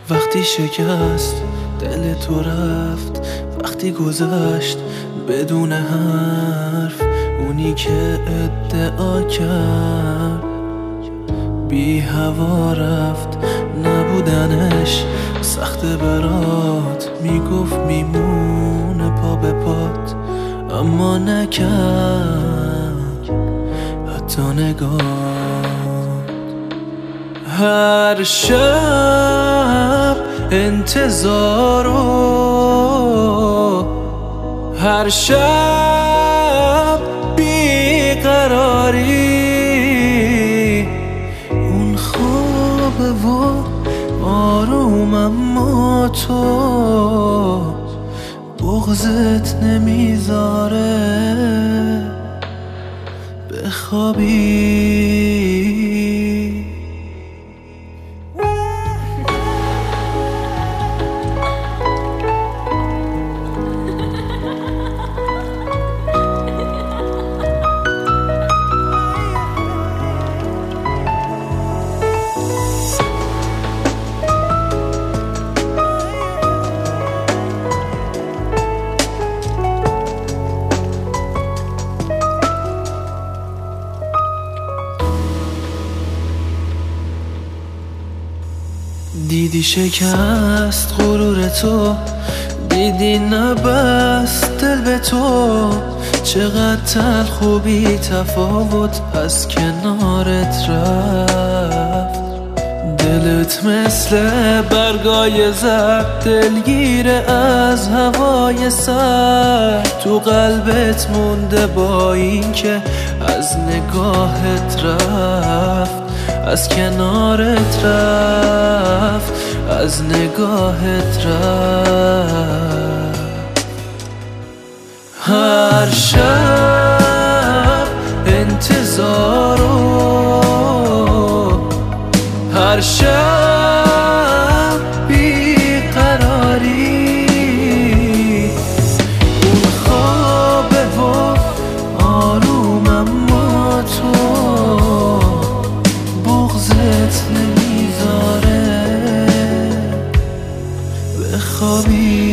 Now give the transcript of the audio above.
وقتی شکست دل تو رفت، وقتی گذشت بدون حرف اونی که ادعا کرد بی هوا رفت. نبودنش سخت برات، میگفت میمونه پا به پات، اما نکرد حتی نگاه. هر شب انتظارو، هر شب بیقراری، اون خوابه و آروم، اما تو بغضت نمیذاره بخوابی. دیدی شکست غرور تو، دیدی نبست دل به تو، چقدر تلخ و بی تفاوت از کنارت رفت. دلت مثل برگای زرد دلگیره از هوای سرد، تو قلبت مونده با این که از نگاهت رفت، از کنارت رفت، از نگاهت رفت. هر شب انتظارو، هر شب بیقراری، اون خوابه و آروم، اما تو بغضت نمیذاره بخوابی.